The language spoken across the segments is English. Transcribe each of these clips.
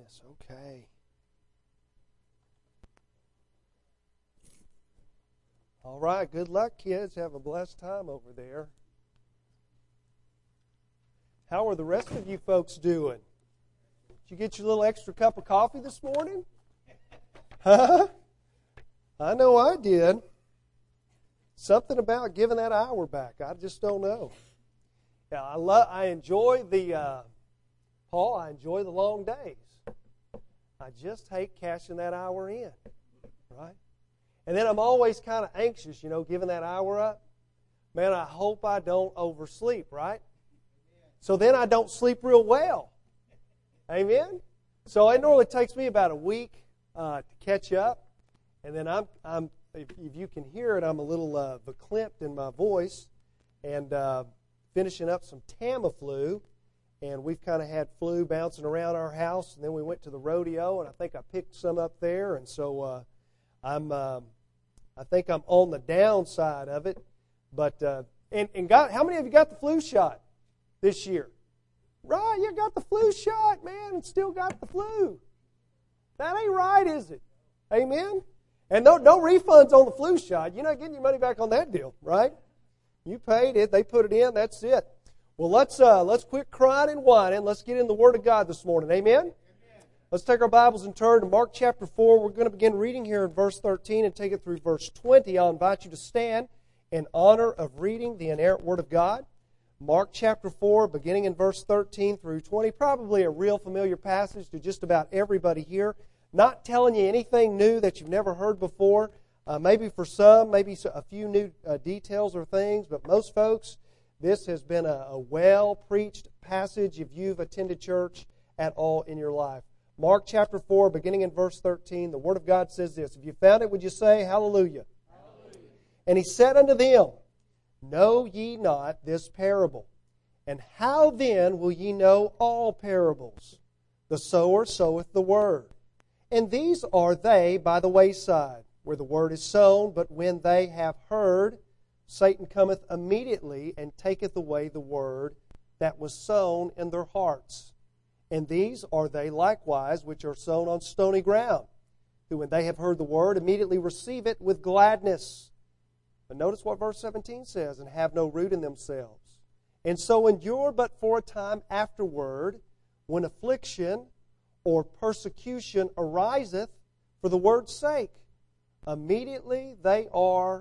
this. Okay. All right. Good luck, kids. Have a blessed time over there. How are the rest of you folks doing? Did you get your little extra cup of coffee this morning? Huh? I know I did. Something about giving that hour back. I just don't know. Yeah, I enjoy the Paul. I enjoy the long days. I just hate cashing that hour in, right? And then I'm always kind of anxious, giving that hour up. Man, I hope I don't oversleep, right? So then I don't sleep real well. Amen? So it normally takes me about a week to catch up. And then I'm if you can hear it, I'm a little verklempt in my voice and finishing up some Tamiflu. And we've kind of had flu bouncing around our house. And then we went to the rodeo, and I think I picked some up there. And so I think I'm on the downside of it. But and God, how many of you got the flu shot this year? Right, you got the flu shot, man, and still got the flu. That ain't right, is it? Amen? And no refunds on the flu shot. You're not getting your money back on that deal, right? You paid it. They put it in. That's it. Well, let's quit crying and whining. Let's get in the Word of God this morning. Amen? Amen. Let's take our Bibles and turn to Mark chapter 4. We're going to begin reading here in verse 13 and take it through verse 20. I'll invite you to stand in honor of reading the inerrant Word of God. Mark chapter 4, beginning in verse 13 through 20. Probably a real familiar passage to just about everybody here. Not telling you anything new that you've never heard before. Maybe for some, maybe a few new details or things, but most folks, this has been a well-preached passage if you've attended church at all in your life. Mark chapter 4, beginning in verse 13, the Word of God says this. If you found it, would you say, Hallelujah? Hallelujah. And he said unto them, Know ye not this parable? And how then will ye know all parables? The sower soweth the word. And these are they by the wayside, where the word is sown, but when they have heard, Satan cometh immediately and taketh away the word that was sown in their hearts. And these are they likewise which are sown on stony ground, who when they have heard the word, immediately receive it with gladness. But notice what verse 17 says, and have no root in themselves. And so endure but for a time afterward, when affliction or persecution ariseth for the word's sake. Immediately they are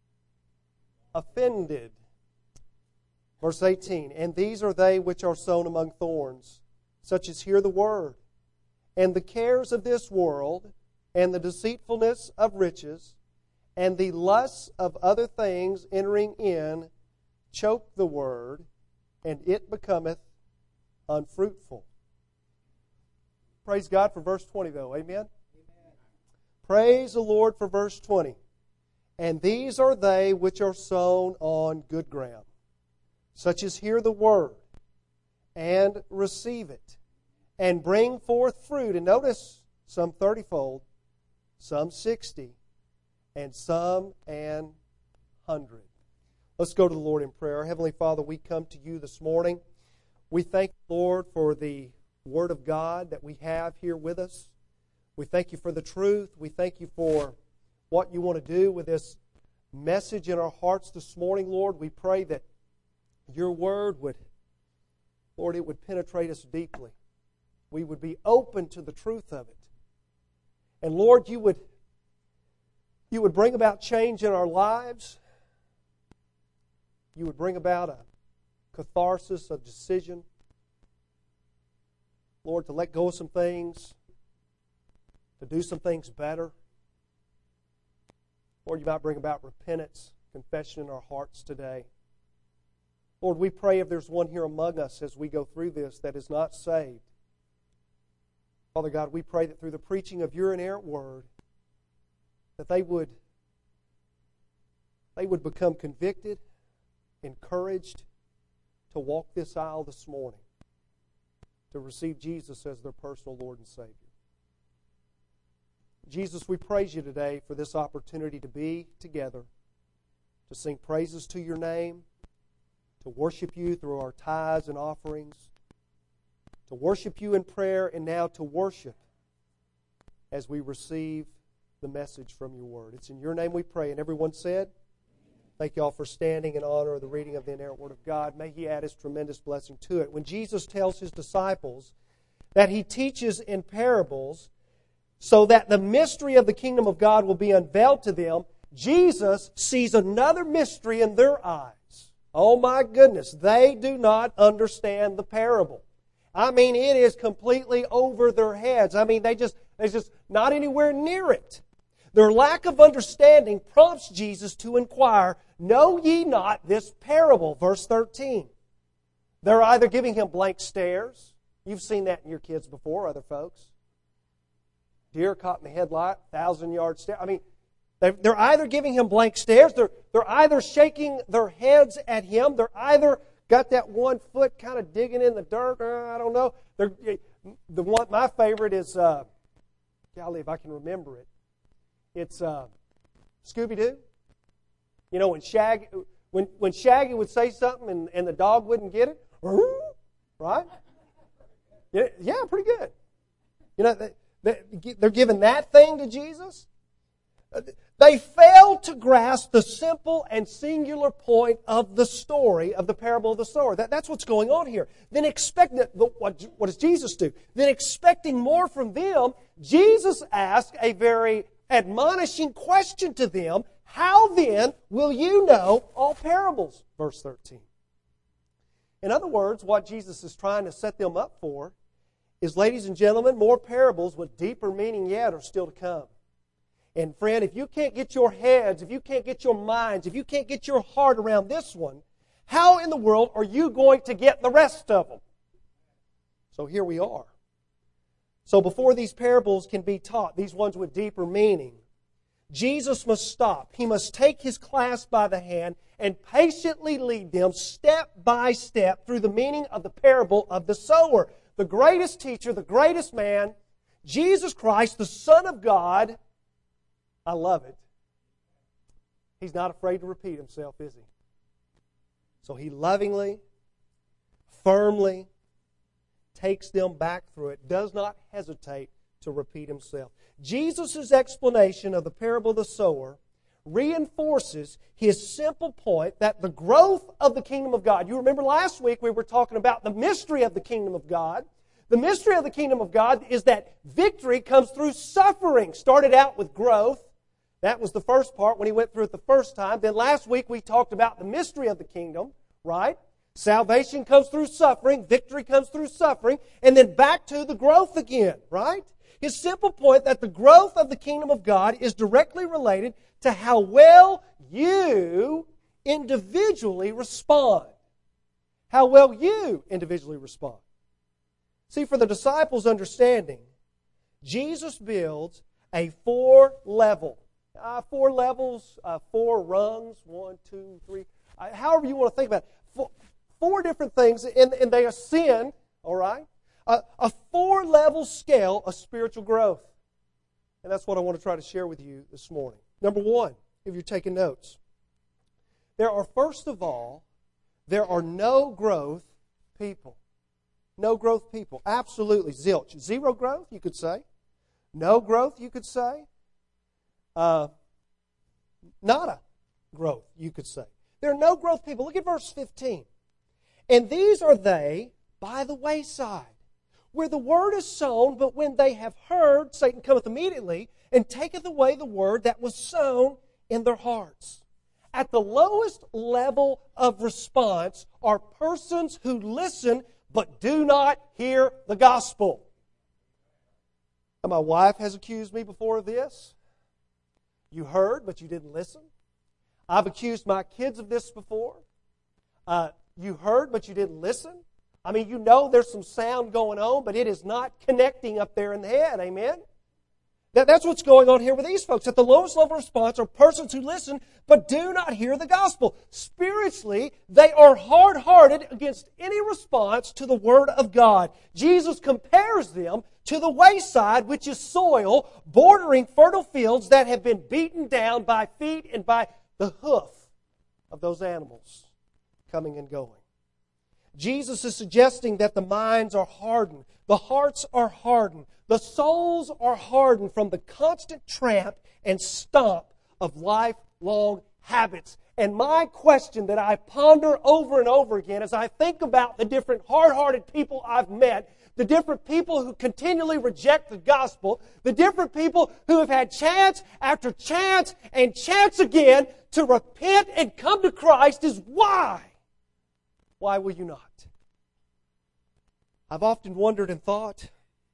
offended. Verse 18, and these are they which are sown among thorns, such as hear the word, and the cares of this world, and the deceitfulness of riches, and the lusts of other things entering in, choke the word, and it becometh unfruitful. Praise God for verse 20, though. Amen? Amen. Praise the Lord for verse 20. And these are they which are sown on good ground, such as hear the word, and receive it, and bring forth fruit. And notice, some 30-fold, some 60, and some an 100. Let's go to the Lord in prayer. Heavenly Father, we come to you this morning. We thank you, Lord, for the Word of God that we have here with us. We thank you for the truth. We thank you for what you want to do with this message in our hearts this morning, Lord. We pray that your Word would, Lord, it would penetrate us deeply. We would be open to the truth of it. And Lord, you would bring about change in our lives. You would bring about a catharsis of decision. Lord, to let go of some things, to do some things better. Lord, you might bring about repentance, confession in our hearts today. Lord, we pray if there's one here among us as we go through this that is not saved. Father God, we pray that through the preaching of your inerrant word, that they would become convicted, encouraged to walk this aisle this morning, to receive Jesus as their personal Lord and Savior. Jesus, we praise you today for this opportunity to be together, to sing praises to your name, to worship you through our tithes and offerings. to worship You in prayer, and now to worship as we receive the message from Your Word. It's in Your name we pray. And everyone said, thank you all for standing in honor of the reading of the inerrant Word of God. May He add His tremendous blessing to it. When Jesus tells His disciples that He teaches in parables so that the mystery of the kingdom of God will be unveiled to them, Jesus sees another mystery in their eyes. Oh my goodness, they do not understand the parable. I mean, it is completely over their heads. I mean, they're just not anywhere near it. Their lack of understanding prompts Jesus to inquire, know ye not this parable? Verse 13. They're either giving Him blank stares. You've seen that in your kids before, other folks. Deer caught in the headlight, 1,000-yard stare. I mean, they're either giving Him blank stares. They're either shaking their heads at Him. They're either got that one foot kind of digging in the dirt. I don't know. My favorite is, golly, if I can remember it. It's Scooby-Doo. You know, when Shaggy would say something and the dog wouldn't get it, right? Yeah, pretty good. You know, they're giving that thing to Jesus. They fail to grasp the simple and singular point of the story, of the parable of the sower. That's what's going on here. Then what does Jesus do? Then expecting more from them, Jesus asks a very admonishing question to them. How then will you know all parables? Verse 13. In other words, what Jesus is trying to set them up for is, ladies and gentlemen, more parables with deeper meaning yet are still to come. And friend, if you can't get your heads, if you can't get your minds, if you can't get your heart around this one, how in the world are you going to get the rest of them? So here we are. So before these parables can be taught, these ones with deeper meaning, Jesus must stop. He must take His class by the hand and patiently lead them step by step through the meaning of the parable of the sower. The greatest teacher, the greatest man, Jesus Christ, the Son of God. I love it. He's not afraid to repeat Himself, is He? So He lovingly, firmly takes them back through it, does not hesitate to repeat Himself. Jesus' explanation of the parable of the sower reinforces His simple point that the growth of the kingdom of God, you remember last week we were talking about the mystery of the kingdom of God. The mystery of the kingdom of God is that victory comes through suffering. Started out with growth. That was the first part when He went through it the first time. Then last week we talked about the mystery of the kingdom, right? Salvation comes through suffering. Victory comes through suffering. And then back to the growth again, right? His simple point that the growth of the kingdom of God is directly related to how well you individually respond. How well you individually respond. See, for the disciples' understanding, Jesus builds a 4-level, 4 levels, 4 rungs, 1, 2, 3, however you want to think about it. 4 different things, and they ascend, all right? A 4-level scale of spiritual growth. And that's what I want to try to share with you this morning. Number 1, if you're taking notes. First of all, there are no growth people. No growth people. Absolutely. Zilch. Zero growth, you could say. No growth, you could say. Nada growth, you could say. There are no growth people. Look at verse 15. And these are they by the wayside, where the word is sown, but when they have heard, Satan cometh immediately and taketh away the word that was sown in their hearts. At the lowest level of response are persons who listen but do not hear the gospel. And my wife has accused me before of this. You heard, but you didn't listen. I've accused my kids of this before. You heard, but you didn't listen. I mean, you know there's some sound going on, but it is not connecting up there in the head. Amen? That's what's going on here with these folks. At the lowest level of response are persons who listen but do not hear the gospel. Spiritually, they are hard-hearted against any response to the Word of God. Jesus compares them to the wayside, which is soil bordering fertile fields that have been beaten down by feet and by the hoof of those animals coming and going. Jesus is suggesting that the minds are hardened, the hearts are hardened, the souls are hardened from the constant tramp and stomp of lifelong habits. And my question that I ponder over and over again as I think about the different hard-hearted people I've met, the different people who continually reject the gospel, the different people who have had chance after chance and chance again to repent and come to Christ is why? Why will you not? I've often wondered and thought,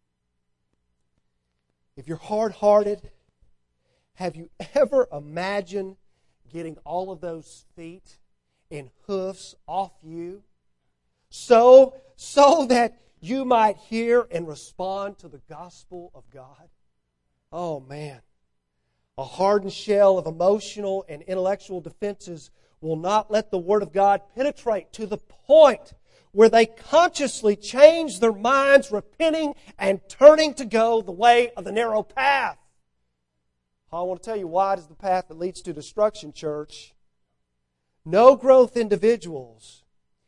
if you're hard-hearted, have you ever imagined getting all of those feet and hoofs off you so that you might hear and respond to the gospel of God? Oh man, a hardened shell of emotional and intellectual defenses will not let the Word of God penetrate to the point where they consciously change their minds, repenting and turning to go the way of the narrow path. I want to tell you, wide is the path that leads to destruction, church. No growth individuals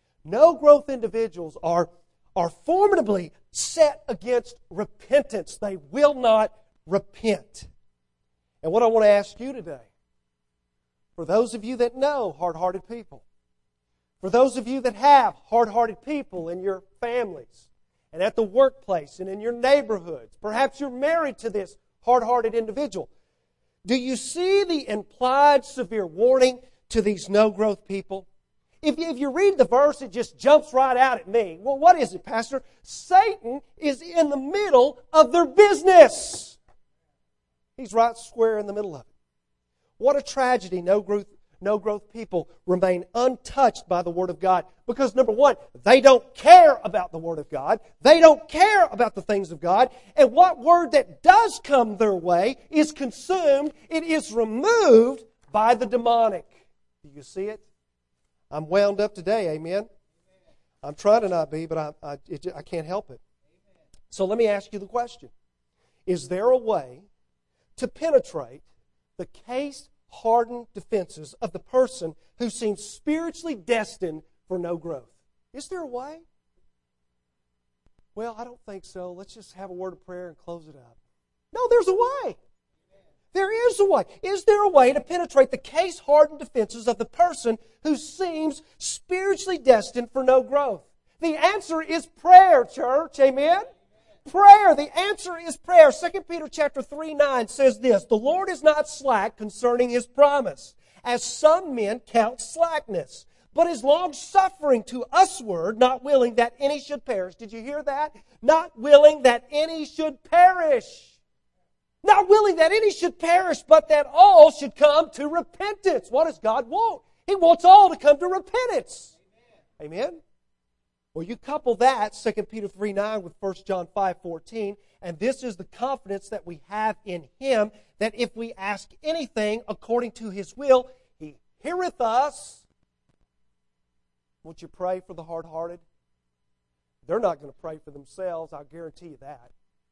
are formidably set against repentance. They will not repent. And what I want to ask you today, for those of you that know hard-hearted people, for those of you that have hard-hearted people in your families and at the workplace and in your neighborhoods, perhaps you're married to this hard-hearted individual. Do you see the implied severe warning to these no-growth people? If you read the verse, it just jumps right out at me. Well, what is it, Pastor? Satan is in the middle of their business. He's right square in the middle of it. What a tragedy no-growth people remain untouched by the Word of God. Because, number one, they don't care about the Word of God. They don't care about the things of God. And what Word that does come their way is consumed. It is removed by the demonic. Do you see it? I'm wound up today, amen? I'm trying to not be, but I can't help it. So let me ask you the question. Is there a way to penetrate the case-hardened defenses of the person who seems spiritually destined for no growth? Is there a way? Well, I don't think so. Let's just have a word of prayer and close it up. No, there's a way. There is a way. Is there a way to penetrate the case-hardened defenses of the person who seems spiritually destined for no growth? The answer is prayer, church. Amen? Prayer. The answer is prayer. 2 Peter chapter 3:9 says this, "The Lord is not slack concerning His promise, as some men count slackness, but is long-suffering to usward, not willing that any should perish." Did you hear that? Not willing that any should perish. Not willing that any should perish, but that all should come to repentance. What does God want? He wants all to come to repentance. Amen? Well, you couple that, 2 Peter 3:9, with 1 John 5:14, and this is the confidence that we have in Him, that if we ask anything according to His will, He heareth us. Won't you pray for the hard-hearted? They're not going to pray for themselves, I'll guarantee you that.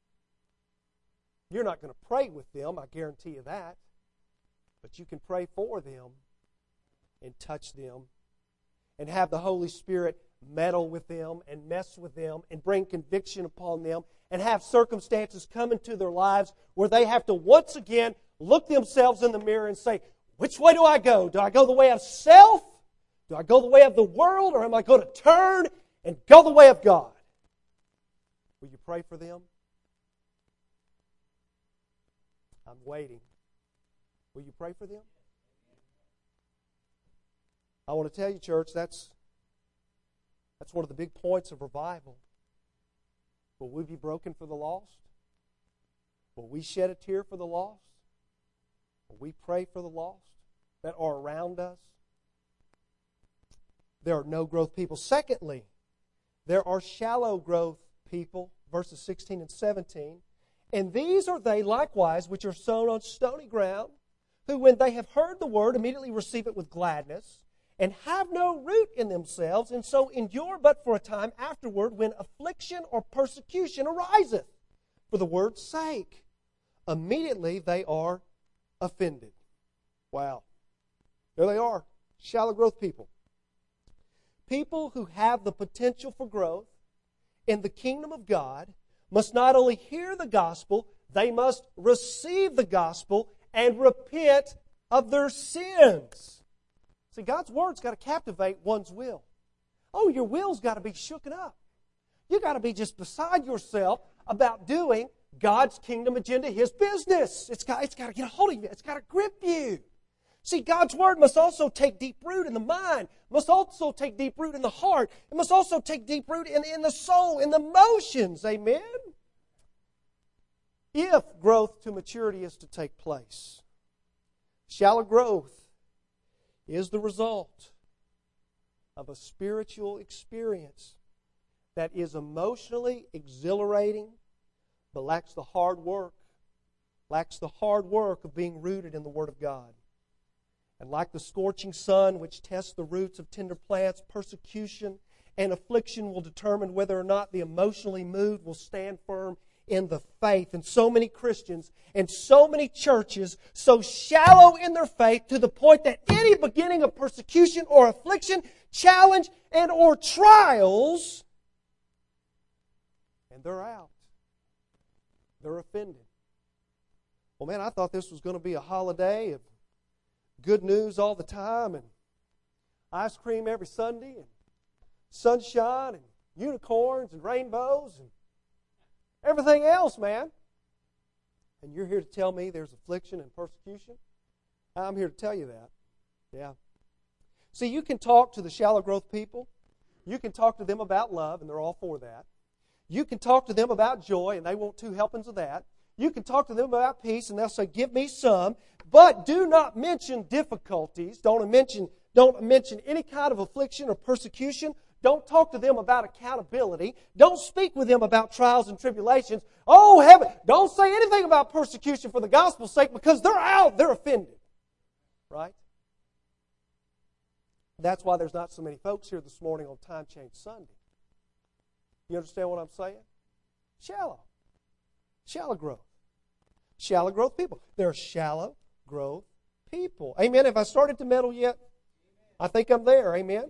You're not going to pray with them, I guarantee you that. But you can pray for them and touch them and have the Holy Spirit meddle with them and mess with them and bring conviction upon them and have circumstances come into their lives where they have to once again look themselves in the mirror and say, which way do I go? Do I go the way of self? Do I go the way of the world? Or am I going to turn and go the way of God? Will you pray for them? I'm waiting. Will you pray for them? I want to tell you, church, that's one of the big points of revival. Will we be broken for the lost? Will we shed a tear for the lost? Will we pray for the lost that are around us? There are no growth people. Secondly, there are shallow growth people, verses 16 and 17. And these are they likewise which are sown on stony ground, who when they have heard the word immediately receive it with gladness, and have no root in themselves, and so endure but for a time afterward, when affliction or persecution ariseth for the word's sake. Immediately they are offended. Wow. There they are, shallow growth people. people who have the potential for growth in the kingdom of God must not only hear the gospel, they must receive the gospel and repent of their sins. See, God's Word's got to captivate one's will. Oh, your will's got to be shooken up. You got to be just beside yourself about doing God's kingdom agenda, His business. It's got to get a hold of you. It's got to grip you. See, God's Word must also take deep root in the mind, must also take deep root in the heart. It must also take deep root in the soul, in the emotions. Amen? If growth to maturity is to take place. Shallow growth is the result of a spiritual experience that is emotionally exhilarating, but lacks the hard work of being rooted in the Word of God. And like the scorching sun which tests the roots of tender plants, persecution and affliction will determine whether or not the emotionally moved will stand firm in the faith. And so many Christians and so many churches so shallow in their faith to the point that any beginning of persecution or affliction, challenge, and or trials, and they're out. They're offended. Well, man, I thought this was going to be a holiday of good news all the time and ice cream every Sunday and sunshine and unicorns and rainbows and everything else, man. And you're here to tell me there's affliction and persecution? I'm here to tell you that. Yeah. See, you can talk to the shallow growth people. You can talk to them about love, and they're all for that. You can talk to them about joy, and they want 2 helpings of that. You can talk to them about peace, and they'll say, give me some. But do not mention difficulties. Don't mention any kind of affliction or persecution. Don't talk to them about accountability. Don't speak with them about trials and tribulations. Oh, heaven, don't say anything about persecution for the gospel's sake because they're out. They're offended. Right? That's why there's not so many folks here this morning on Time Change Sunday. You understand what I'm saying? Shallow. Shallow growth. Shallow growth people. They're shallow growth people. Amen. Have I started to meddle yet? I think I'm there. Amen.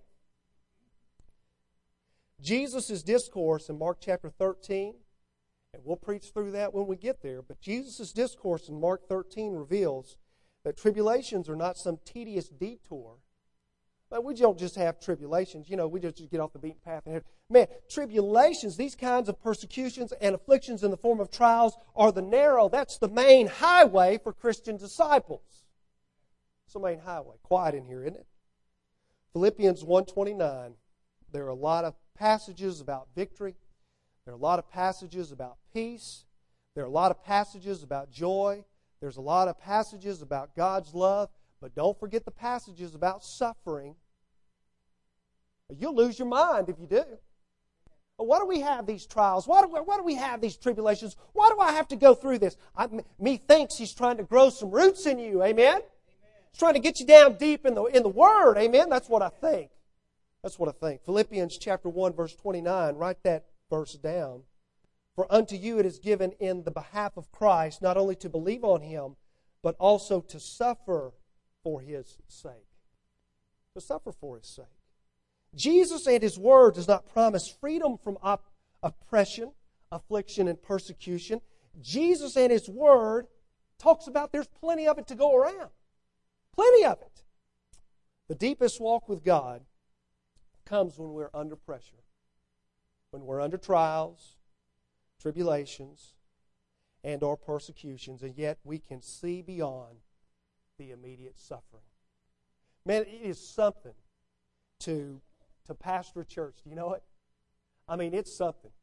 Jesus' discourse in Mark chapter 13, and we'll preach through that when we get there, but Jesus' discourse in Mark 13 reveals that tribulations are not some tedious detour. But we don't just have tribulations. We just get off the beaten path. Man, tribulations, these kinds of persecutions and afflictions in the form of trials are that's the main highway for Christian disciples. It's the main highway. Quiet in here, isn't it? Philippians 1:29. There are a lot of passages about victory. There are a lot of passages about peace. There are a lot of passages about joy. There's a lot of passages about God's love. But don't forget the passages about suffering. You'll lose your mind if you do. Why do we have these trials? Why do we have these tribulations? Why do I have to go through this? Methinks He's trying to grow some roots in you. Amen? He's trying to get you down deep in the Word. Amen? That's what I think. That's what I think. Philippians chapter 1, verse 29. Write that verse down. For unto you it is given in the behalf of Christ not only to believe on Him, but also to suffer for His sake. To suffer for His sake. Jesus and His Word does not promise freedom from oppression, affliction, and persecution. Jesus and His Word talks about there's plenty of it to go around. Plenty of it. The deepest walk with God comes when we're under pressure. When we're under trials, tribulations, and or persecutions, and yet we can see beyond the immediate suffering. Man, it is something to pastor a church. Do you know it? I mean, it's something.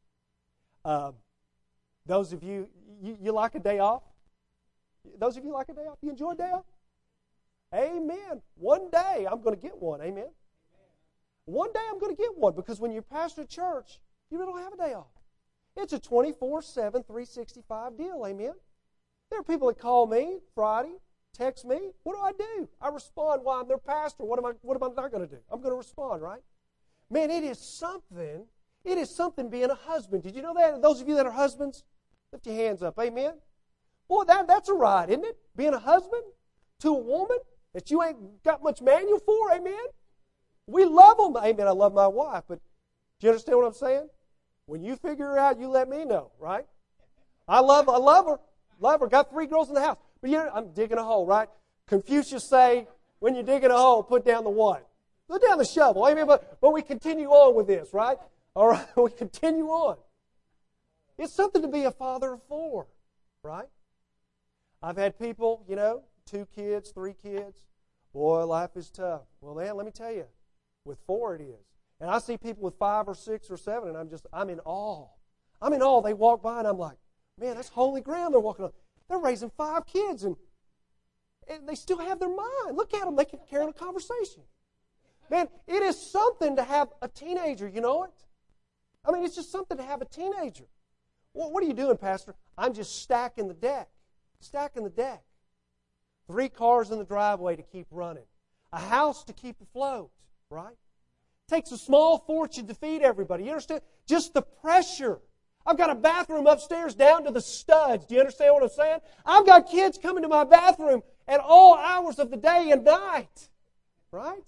Those of you like a day off? Those of you like a day off? You enjoy a day off? Amen. One day I'm going to get one. Amen. One day I'm going to get one because when you pastor a church, you don't have a day off. It's a 24/7, 365 deal. Amen. There are people that call me Friday, text me. What do? I respond while I'm their pastor. What am I not going to do? I'm going to respond, right? Man, it is something. It is something being a husband. Did you know that? Those of you that are husbands, lift your hands up. Amen. Boy, that's a ride, isn't it? Being a husband to a woman that you ain't got much manual for. Amen. We love them. Amen, I love my wife, but do you understand what I'm saying? When you figure her out, you let me know, right? I love her. Love her. Got 3 girls in the house. But I'm digging a hole, right? Confucius say, when you're digging a hole, put down the what? Put down the shovel. Amen. But we continue on with this, right? All right, we continue on. It's something to be a father of 4, right? I've had people, 2 kids, 3 kids. Boy, life is tough. Well, man, let me tell you, with 4 it is. And I see people with 5 or 6 or 7, and I'm in awe. I'm in awe. They walk by, and I'm like, man, that's holy ground they're walking on. They're raising 5 kids, and they still have their mind. Look at them. They can carry on a conversation. Man, it is something to have a teenager, you know it? I mean, it's just something to have a teenager. Well, what are you doing, Pastor? I'm just stacking the deck. Stacking the deck. 3 cars in the driveway to keep running. A house to keep afloat, right? Takes a small fortune to feed everybody. You understand? Just the pressure. I've got a bathroom upstairs down to the studs. Do you understand what I'm saying? I've got kids coming to my bathroom at all hours of the day and night. Right?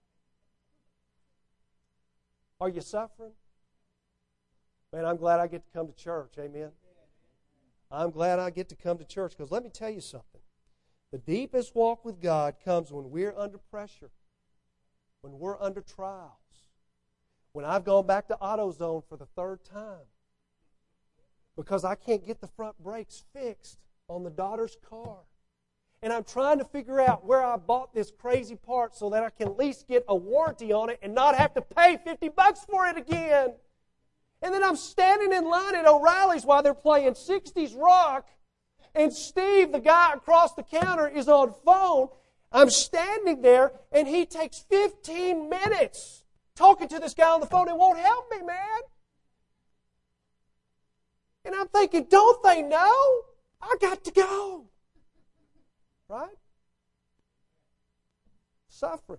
Are you suffering? Man, I'm glad I get to come to church. Amen. I'm glad I get to come to church because let me tell you something. The deepest walk with God comes when we're under pressure, when we're under trials, when I've gone back to AutoZone for the 3rd time because I can't get the front brakes fixed on the daughter's car. And I'm trying to figure out where I bought this crazy part so that I can at least get a warranty on it and not have to pay $50 for it again. And then I'm standing in line at O'Reilly's while they're playing 60s rock, and Steve, the guy across the counter, is on phone. I'm standing there, and he takes 15 minutes talking to this guy on the phone. It won't help me, man. And I'm thinking, don't they know? I got to go. Right? Suffering.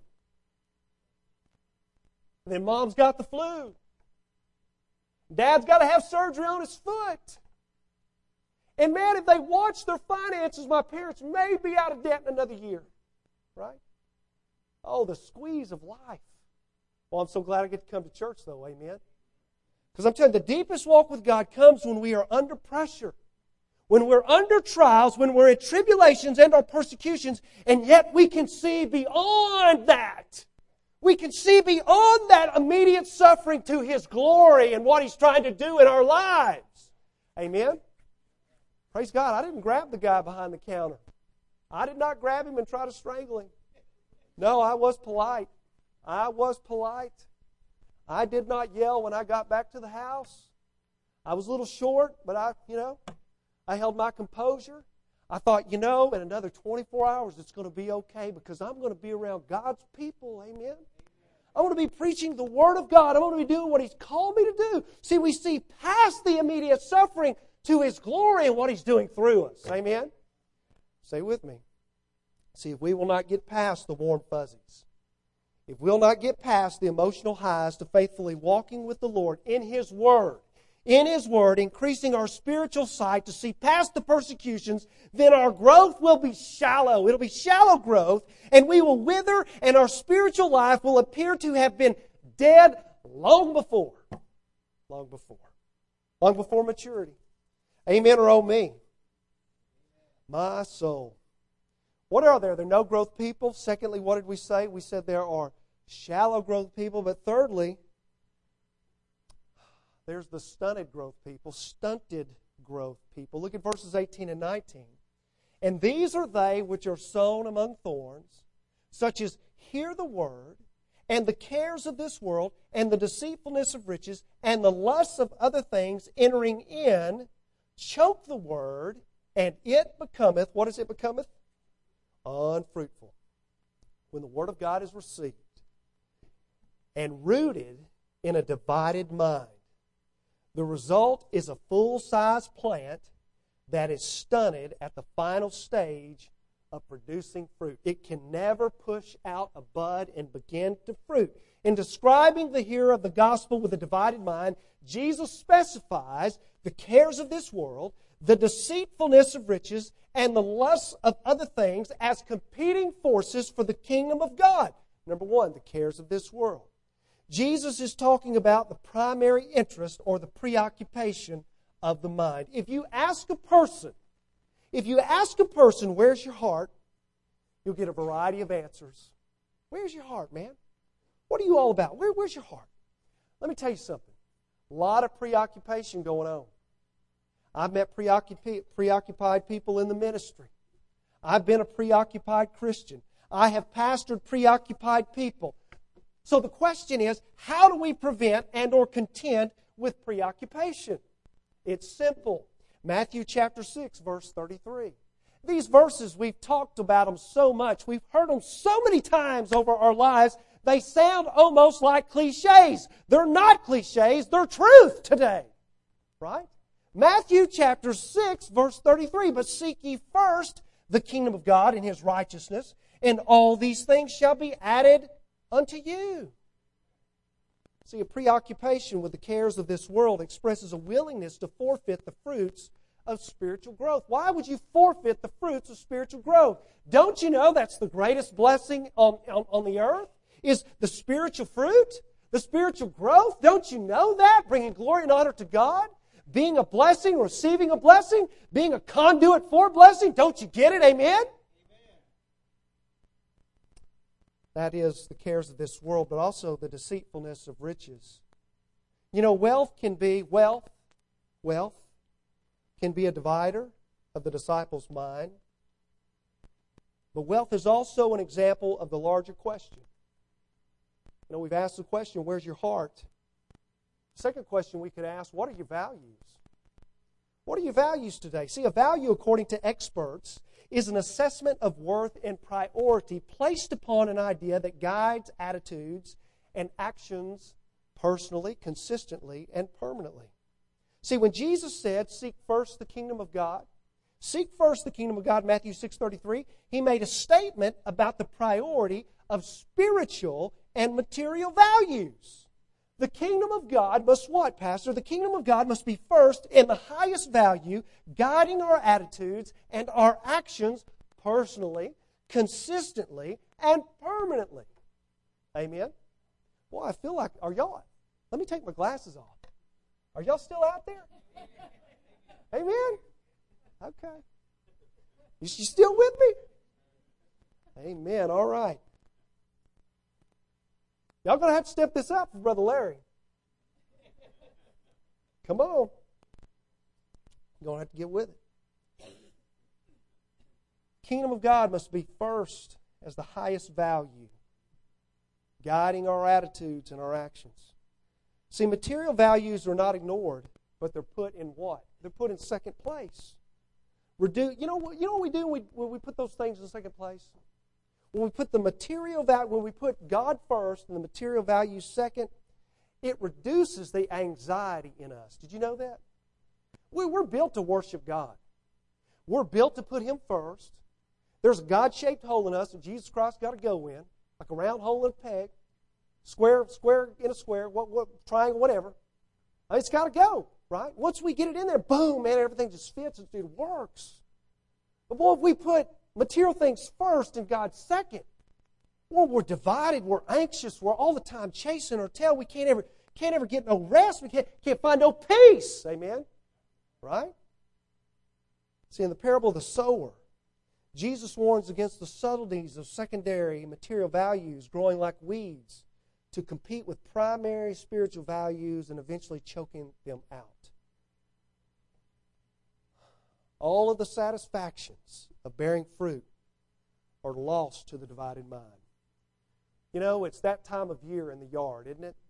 And then mom's got the flu. Dad's got to have surgery on his foot. And man, if they watch their finances, my parents may be out of debt in another year. Right? Oh, the squeeze of life. Well, I'm so glad I get to come to church, though. Amen? Because I'm telling you, the deepest walk with God comes when we are under pressure. When we're under trials, when we're in tribulations and our persecutions, and yet we can see beyond that. We can see beyond that immediate suffering to His glory and what He's trying to do in our lives. Amen? Praise God. I didn't grab the guy behind the counter. I did not grab him and try to strangle him. No, I was polite. I was polite. I did not yell when I got back to the house. I was a little short, but I held my composure. I thought, in another 24 hours it's going to be okay because I'm going to be around God's people. Amen? I want to be preaching the Word of God. I want to be doing what He's called me to do. See, we see past the immediate suffering to His glory and what He's doing through us. Amen? Say with me. See, if we will not get past the warm fuzzies, if we'll not get past the emotional highs to faithfully walking with the Lord in His Word, increasing our spiritual sight to see past the persecutions, then our growth will be shallow. It'll be shallow growth, and we will wither, and our spiritual life will appear to have been dead long before. Long before. Long before maturity. Amen or oh me? My soul. What are there? There are no growth people. Secondly, what did we say? We said there are shallow growth people. But thirdly, there's the stunted growth people, stunted growth people. Look at verses 18 and 19. And these are they which are sown among thorns, such as hear the word, and the cares of this world, and the deceitfulness of riches, and the lusts of other things entering in, choke the word, and it becometh, what is it becometh? Unfruitful. When the Word of God is received and rooted in a divided mind, the result is a full-size plant that is stunted at the final stage of producing fruit. It can never push out a bud and begin to fruit. In describing the hearer of the gospel with a divided mind, Jesus specifies the cares of this world, the deceitfulness of riches, and the lusts of other things as competing forces for the kingdom of God. Number one, the cares of this world. Jesus is talking about the primary interest or the preoccupation of the mind. If you ask a person, where's your heart, you'll get a variety of answers. Where's your heart, man? What are you all about? Where's your heart? Let me tell you something. A lot of preoccupation going on. I've met preoccupied people in the ministry. I've been a preoccupied Christian. I have pastored preoccupied people. So the question is, how do we prevent and or contend with preoccupation? It's simple. Matthew chapter 6, verse 33. These verses, we've talked about them so much. We've heard them so many times over our lives, they sound almost like cliches. They're not cliches, they're truth today. Right? Matthew chapter 6, verse 33. But seek ye first the kingdom of God and His righteousness, and all these things shall be added unto you. See, a preoccupation with the cares of this world expresses a willingness to forfeit the fruits of spiritual growth. Why would you forfeit the fruits of spiritual growth? Don't you know that's the greatest blessing on the earth? Is the spiritual fruit, the spiritual growth. Don't you know that? Bringing glory and honor to God, being a blessing, receiving a blessing, being a conduit for blessing. Don't you get it? Amen? That is the cares of this world, but also the deceitfulness of riches. You know, wealth can be a divider of the disciples' mind. But wealth is also an example of the larger question. You know, we've asked the question, where's your heart? The second question we could ask, what are your values? What are your values today? See, a value, according to experts, is an assessment of worth and priority placed upon an idea that guides attitudes and actions personally, consistently, and permanently. See, when Jesus said, seek first the kingdom of God, Matthew 6:33, He made a statement about the priority of spiritual and material values. The kingdom of God must what, Pastor? The kingdom of God must be first in the highest value, guiding our attitudes and our actions personally, consistently, and permanently. Amen? Well, I feel like, let me take my glasses off. Are y'all still out there? Amen? Okay. You still with me? Amen. All right. Y'all going to have to step this up for Brother Larry. Come on. You're going to have to get with it. Kingdom of God must be first as the highest value, guiding our attitudes and our actions. See, material values are not ignored, but they're put in what? They're put in second place. You know what we do when we put those things in second place? When we put the material value, when we put God first and the material value second, it reduces the anxiety in us. Did you know that? We're built to worship God. We're built to put Him first. There's a God-shaped hole in us that Jesus Christ got to go in, like a round hole in a peg, square in a square, triangle, whatever. It's got to go, right? Once we get it in there, boom, man, everything just fits and it works. But boy, if we put material things first and God second, well, we're divided, we're anxious, we're all the time chasing our tail. We can't ever get no rest. We can't find no peace. Amen? Right? See, in the parable of the sower, Jesus warns against the subtleties of secondary material values growing like weeds to compete with primary spiritual values and eventually choking them out. All of the satisfactions of bearing fruit are lost to the divided mind. You know, it's that time of year in the yard, isn't it?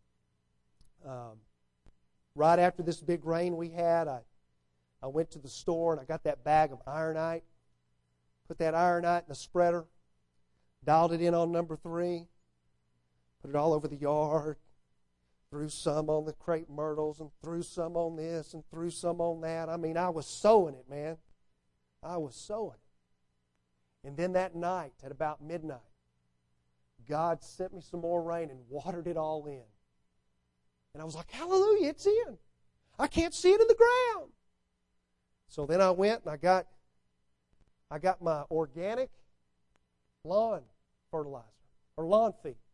Right after this big rain we had, I went to the store and I got that bag of ironite, put that ironite in the spreader, dialed it in on number 3, put it all over the yard, threw some on the crepe myrtles and threw some on this and threw some on that. I mean, I was sowing it, man. I was sowing it. And then that night, at about midnight, God sent me some more rain and watered it all in. And I was like, hallelujah, it's in. I can't see it in the ground. So then I went and I got my organic lawn fertilizer, or lawn feed.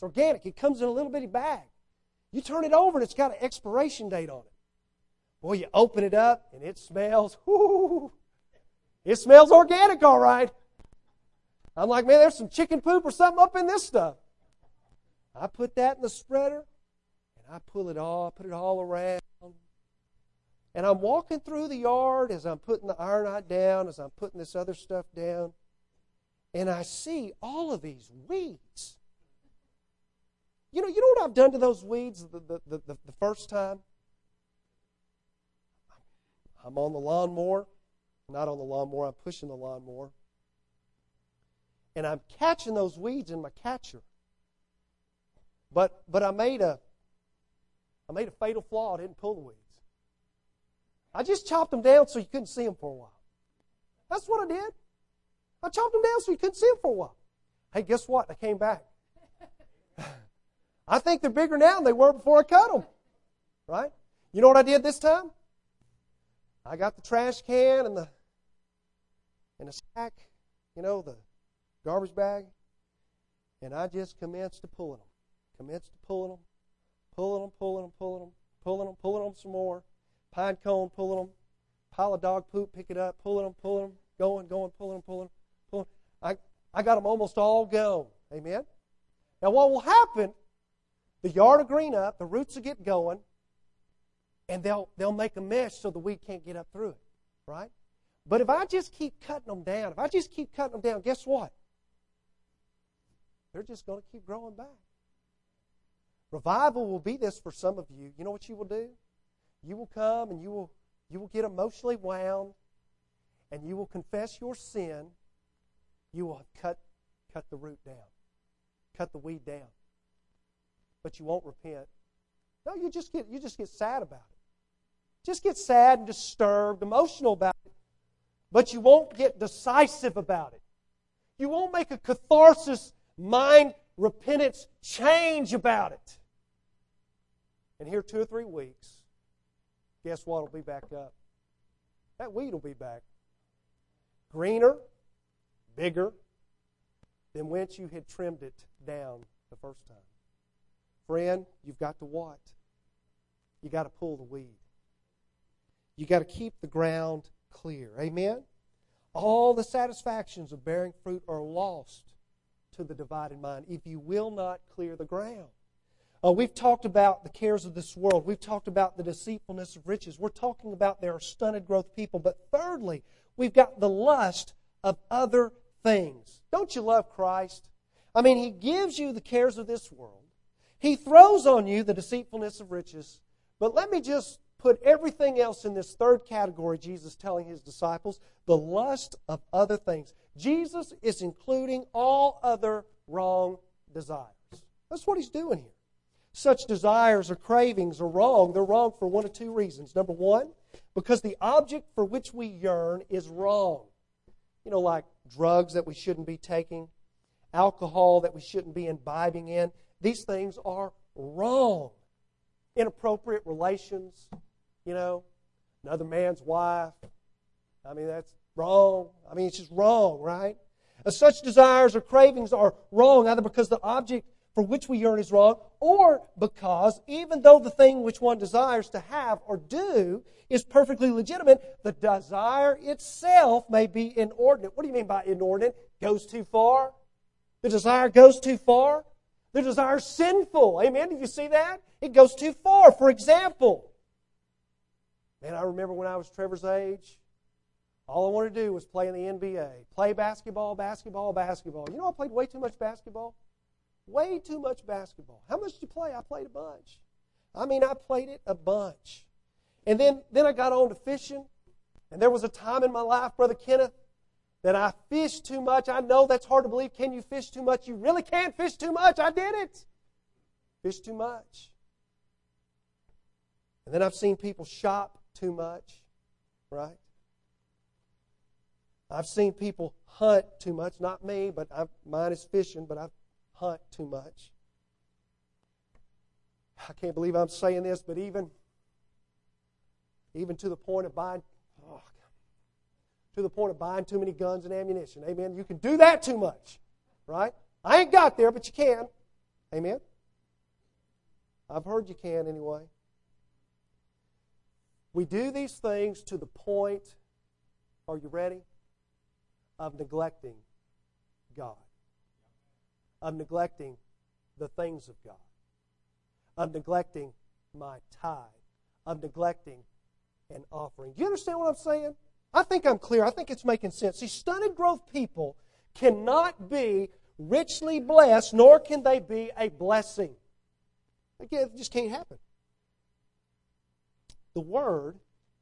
It's organic. It comes in a little bitty bag. You turn it over and it's got an expiration date on it. Boy, you open it up and it smells, whoo, it smells organic, all right. I'm like, man, there's some chicken poop or something up in this stuff. I put that in the spreader and I put it all around. And I'm walking through the yard as I'm putting the ironite down, as I'm putting this other stuff down, and I see all of these weeds. You know what I've done to those weeds the first time? I'm on the lawnmower. Not on the lawnmower, I'm pushing the lawnmower. And I'm catching those weeds in my catcher. But I made a fatal flaw. I didn't pull the weeds. I just chopped them down so you couldn't see them for a while. That's what I did. I chopped them down so you couldn't see them for a while. Hey, guess what? They came back. I think they're bigger now than they were before I cut them. Right? You know what I did this time? I got the trash can and the sack, the garbage bag, and I just commenced to pulling them. Pulling them some more. Pine cone, pulling them. Pile of dog poop, pick it up, pulling them, going, pulling. I got them almost all gone. Amen? Now what will happen, the yard will green up, the roots will get going, and they'll make a mesh so the weed can't get up through it. Right? But if I just keep cutting them down, guess what? They're just going to keep growing back. Revival will be this for some of you. You know what you will do? You will come and you will get emotionally wound, and you will confess your sin. You will cut the root down, cut the weed down, but you won't repent. No, you just get sad about it. Just get sad and disturbed, emotional about it, but you won't get decisive about it. You won't make a catharsis, mind, repentance change about it. And here 2 or 3 weeks, guess what will be back up? That weed will be back. Greener, bigger than whence you had trimmed it down the first time. Friend, you've got to what? You got to pull the weed. You got to keep the ground clear. Amen? All the satisfactions of bearing fruit are lost to the divided mind if you will not clear the ground. We've talked about the cares of this world. We've talked about the deceitfulness of riches. We're talking about there are stunted growth people. But thirdly, we've got the lust of other things. Don't you love Christ? I mean, He gives you the cares of this world. He throws on you the deceitfulness of riches. But let me just put everything else in this third category Jesus telling His disciples, the lust of other things. Jesus is including all other wrong desires. That's what He's doing here. Such desires or cravings are wrong. They're wrong for one of 2 reasons. Number one, because the object for which we yearn is wrong. Like drugs that we shouldn't be taking, alcohol that we shouldn't be imbibing in. These things are wrong. Inappropriate relations, another man's wife. I mean, that's wrong. I mean, it's just wrong, right? Such desires or cravings are wrong, either because the object for which we yearn is wrong, or because even though the thing which one desires to have or do is perfectly legitimate, the desire itself may be inordinate. What do you mean by inordinate? Goes too far? The desire goes too far? The desire is sinful. Amen? Did you see that? It goes too far. For example, man, I remember when I was Trevor's age, all I wanted to do was play in the NBA. Play basketball. I played way too much basketball. Way too much basketball. How much did you play? I played a bunch. I played it a bunch. And then I got on to fishing. And there was a time in my life, Brother Kenneth, that I fished too much. I know that's hard to believe. Can you fish too much? You really can't fish too much. I did it. Fish too much. And then I've seen people shop too much. Right? I've seen people hunt too much. Not me, but mine is fishing, but I've hunt too much. I can't believe I'm saying this, but even to the point of buying too many guns and ammunition. Amen. You can do that too much, right? I ain't got there, but you can. Amen? I've heard you can anyway. We do these things to the point, are you ready? Of neglecting God. Of neglecting the things of God. Of neglecting my tithe. Of neglecting an offering. Do you understand what I'm saying? I think I'm clear. I think it's making sense. See, stunted growth people cannot be richly blessed, nor can they be a blessing. Again, it just can't happen. The Word,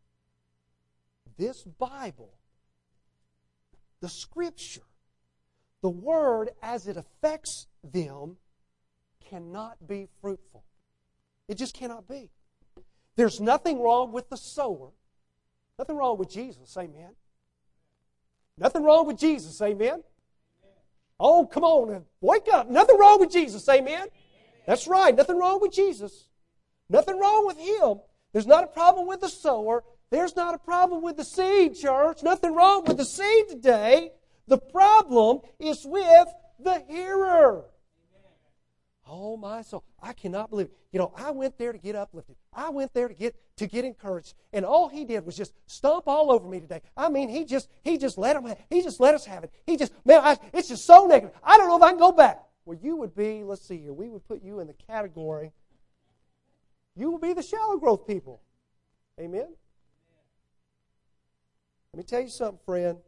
this Bible, the Scripture, the Word as it affects them cannot be fruitful. It just cannot be. There's nothing wrong with the sower. Nothing wrong with Jesus, amen. Nothing wrong with Jesus, amen. Oh, come on, wake up. Nothing wrong with Jesus, amen. That's right, nothing wrong with Jesus. Nothing wrong with Him. There's not a problem with the sower. There's not a problem with the seed, church. Nothing wrong with the seed today. The problem is with the hearer. Oh, my soul. I cannot believe it. You know, I went there to get uplifted. I went there to get encouraged. And all he did was just stomp all over me today. I mean, he just let us have it. It's just so negative. I don't know if I can go back. Well, you would be, let's see here, we would put you in the category. You will be the shallow growth people. Amen? Let me tell you something, friend.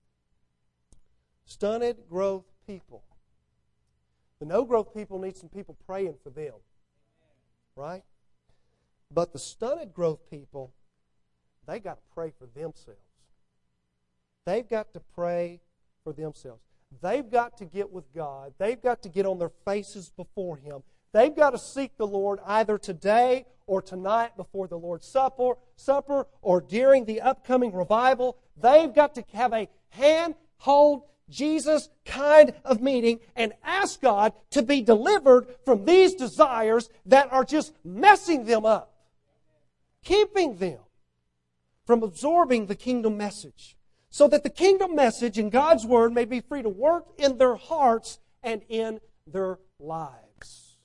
Stunted growth people. The no-growth people need some people praying for them. Right? But the stunted growth people, they got to pray for themselves. They've got to pray for themselves. They've got to get with God. They've got to get on their faces before Him. They've got to seek the Lord either today or tonight before the Lord's Supper or during the upcoming revival. They've got to have a hand-hold Jesus kind of meeting and ask God to be delivered from these desires that are just messing them up, keeping them from absorbing the kingdom message, so that the kingdom message and God's Word may be free to work in their hearts and in their lives.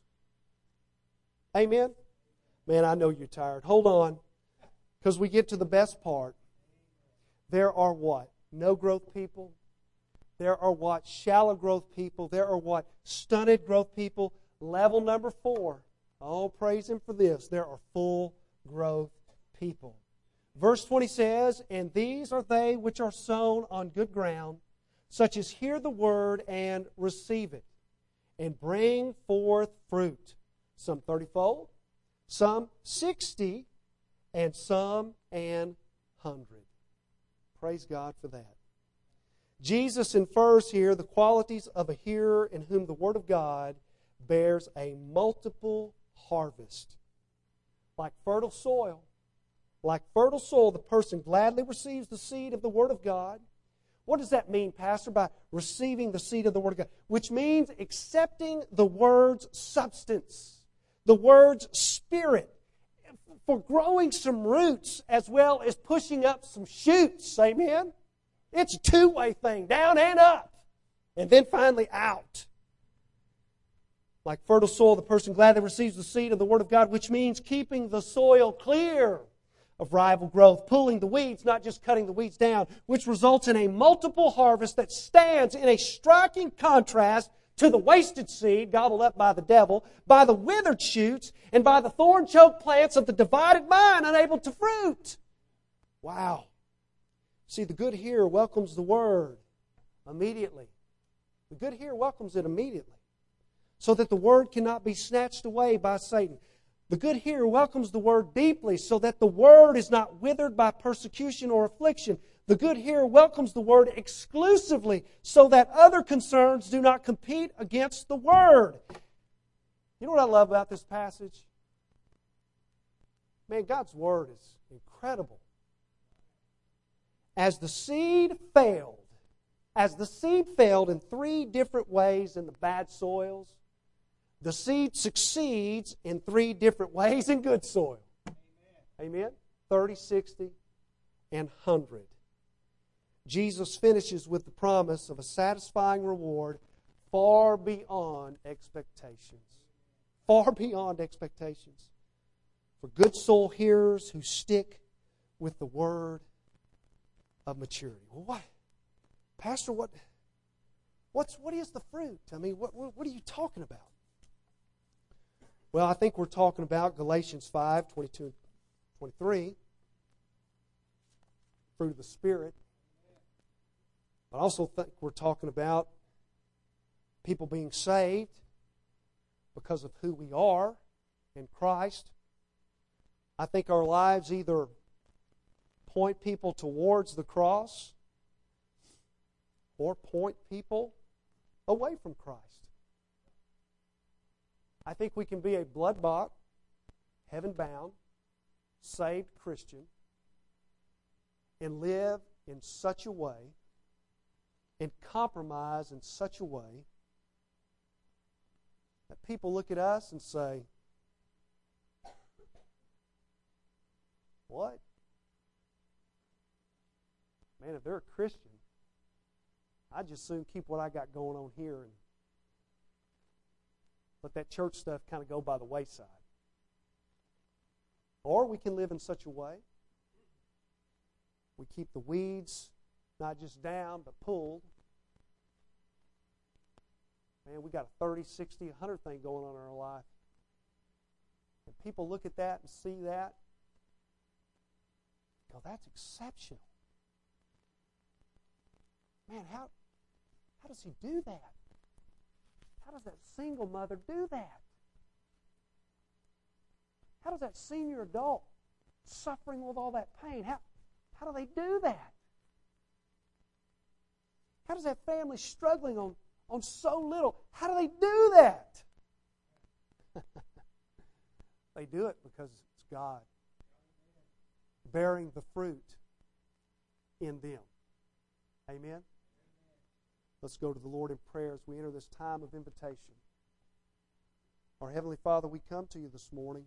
Amen? Man, I know you're tired. Hold on, because we get to the best part. There are what? No growth people. There are what? Shallow growth people. There are what? Stunted growth people. Level number 4. Oh, praise Him for this. There are full growth people. Verse 20 says, "And these are they which are sown on good ground, such as hear the word and receive it, and bring forth fruit, some 30-fold, some 60, and some an 100." Praise God for that. Jesus infers here the qualities of a hearer in whom the Word of God bears a multiple harvest. Like fertile soil, the person gladly receives the seed of the Word of God. What does that mean, Pastor, by receiving the seed of the Word of God? Which means accepting the Word's substance, the Word's spirit, for growing some roots as well as pushing up some shoots. Amen? It's a two-way thing, down and up, and then finally out. Like fertile soil, the person gladly receives the seed of the Word of God, which means keeping the soil clear of rival growth, pulling the weeds, not just cutting the weeds down, which results in a multiple harvest that stands in a striking contrast to the wasted seed gobbled up by the devil, by the withered shoots, and by the thorn-choked plants of the divided mind unable to fruit. Wow. See, the good hearer welcomes the Word immediately. The good hearer welcomes it immediately, so that the Word cannot be snatched away by Satan. The good hearer welcomes the Word deeply, so that the Word is not withered by persecution or affliction. The good hearer welcomes the Word exclusively, so that other concerns do not compete against the Word. You know what I love about this passage? Man, God's Word is incredible. As the seed failed in 3 different ways in the bad soils, the seed succeeds in 3 different ways in good soil. Amen? 30, 60, and 100. Jesus finishes with the promise of a satisfying reward far beyond expectations. far beyond expectations for good soul hearers who stick with the word of maturity. Well, what, Pastor? What is the fruit? I mean, what are you talking about? Well, I think we're talking about Galatians 5:22 and 23, fruit of the Spirit. But I also think we're talking about people being saved because of who we are in Christ. I think our lives either point people towards the cross or point people away from Christ. I think we can be a blood-bought, heaven-bound, saved Christian and live in such a way and compromise in such a way that people look at us and say, what? Man, if they're a Christian, I'd just soon keep what I got going on here and let that church stuff kind of go by the wayside. Or we can live in such a way we keep the weeds not just down but pulled. Man, we got a 30, 60, 100 thing going on in our life. And people look at that and see that. Go, that's exceptional. Man, how does he do that? How does that single mother do that? How does that senior adult suffering with all that pain, how do they do that? How does that family struggling on so little, how do they do that? They do it because it's God bearing the fruit in them. Amen? Let's go to the Lord in prayer as we enter this time of invitation. Our Heavenly Father, we come to you this morning.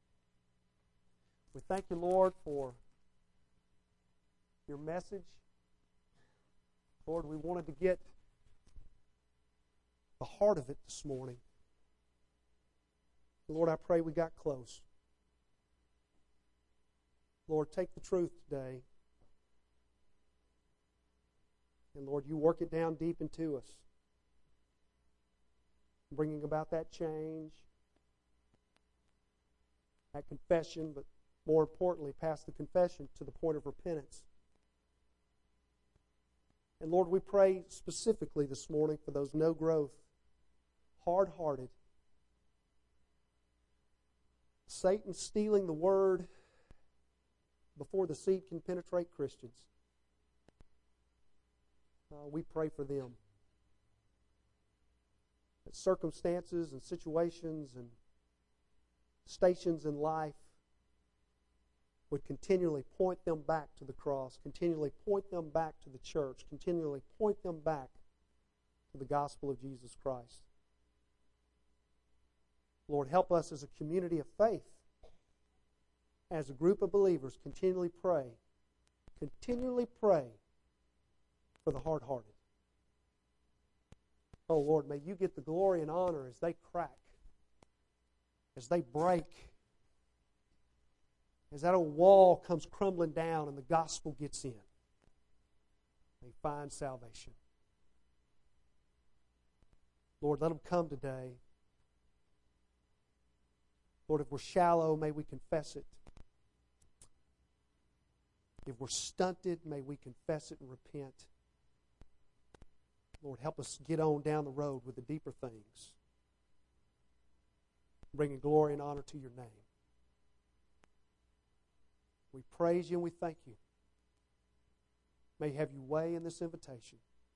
We thank you, Lord, for your message. Lord, we wanted to get the heart of it this morning. Lord, I pray we got close. Lord, take the truth today. And Lord, you work it down deep into us, bringing about that change, that confession, but more importantly, past the confession to the point of repentance. And Lord, we pray specifically this morning for those no growth, hard-hearted, Satan stealing the word before the seed can penetrate Christians. We pray for them. That circumstances and situations and stations in life would continually point them back to the cross, continually point them back to the church, continually point them back to the gospel of Jesus Christ. Lord, help us as a community of faith, as a group of believers, continually pray for the hard-hearted. Oh, Lord, may you get the glory and honor as they crack, as they break, as that old wall comes crumbling down and the gospel gets in. They find salvation. Lord, let them come today. Lord, if we're shallow, may we confess it. If we're stunted, may we confess it and repent. Lord, help us get on down the road with the deeper things, bringing glory and honor to your name. We praise you and we thank you. May you have your way in this invitation.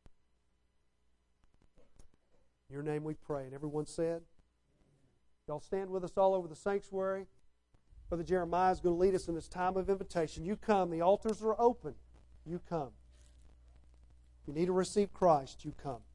In your name we pray. And everyone said, y'all stand with us all over the sanctuary. Brother Jeremiah is going to lead us in this time of invitation. You come. The altars are open. You come. If you need to receive Christ, you come.